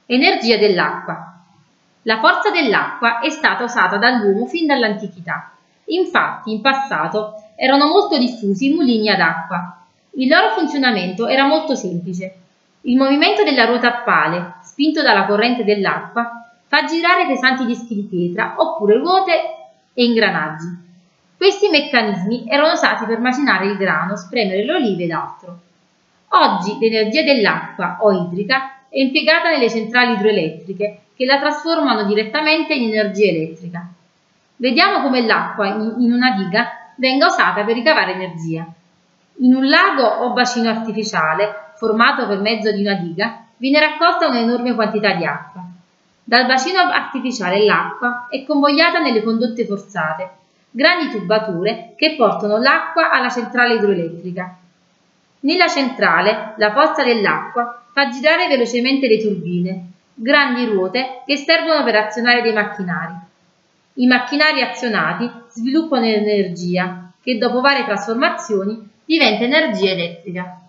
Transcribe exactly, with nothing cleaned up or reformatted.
Energia dell'acqua. La forza dell'acqua è stata usata dall'uomo fin dall'antichità. Infatti, in passato erano molto diffusi i mulini ad acqua. Il loro funzionamento era molto semplice. Il movimento della ruota a pale, spinto dalla corrente dell'acqua, fa girare pesanti dischi di pietra oppure ruote e ingranaggi. Questi meccanismi erano usati per macinare il grano, spremere le olive ed altro. Oggi l'energia dell'acqua o idrica è impiegata nelle centrali idroelettriche che la trasformano direttamente in energia elettrica. Vediamo come l'acqua in una diga venga usata per ricavare energia. In un lago o bacino artificiale, formato per mezzo di una diga, viene raccolta un'enorme quantità di acqua. Dal bacino artificiale l'acqua è convogliata nelle condotte forzate, grandi tubature che portano l'acqua alla centrale idroelettrica. Nella centrale la forza dell'acqua fa girare velocemente le turbine, grandi ruote che servono per azionare dei macchinari. I macchinari azionati sviluppano energia che dopo varie trasformazioni diventa energia elettrica.